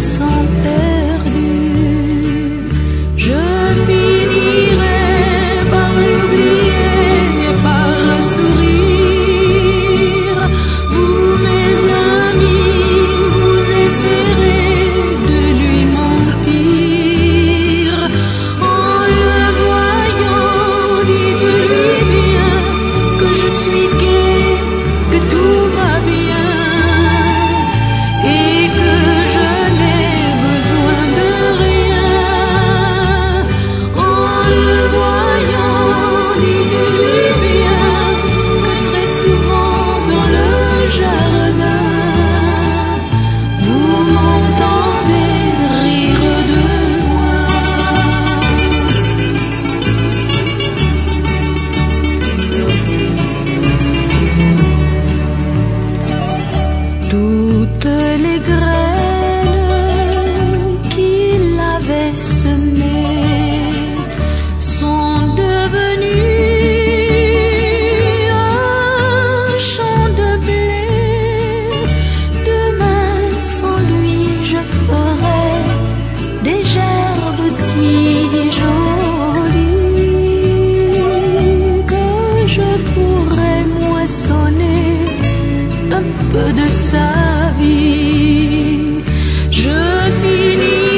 sens perdu. Je finirai par l'oublier, par sourire. Vous, mes amis, vous essaierez de lui mentir. En le voyant, dites-lui bien que je suis gai, que tout va bien et que je n'ai besoin de rien. En le voyant, dites-lui bien que très souvent dans le jardin, vous m'entendez rire de loin. Toutes les graines qu'il avait semées sont devenues un champ de blé. Demain, sans lui, je ferai des gerbes si jolies que je pourrai moissonner un peu de sa vie. Je finis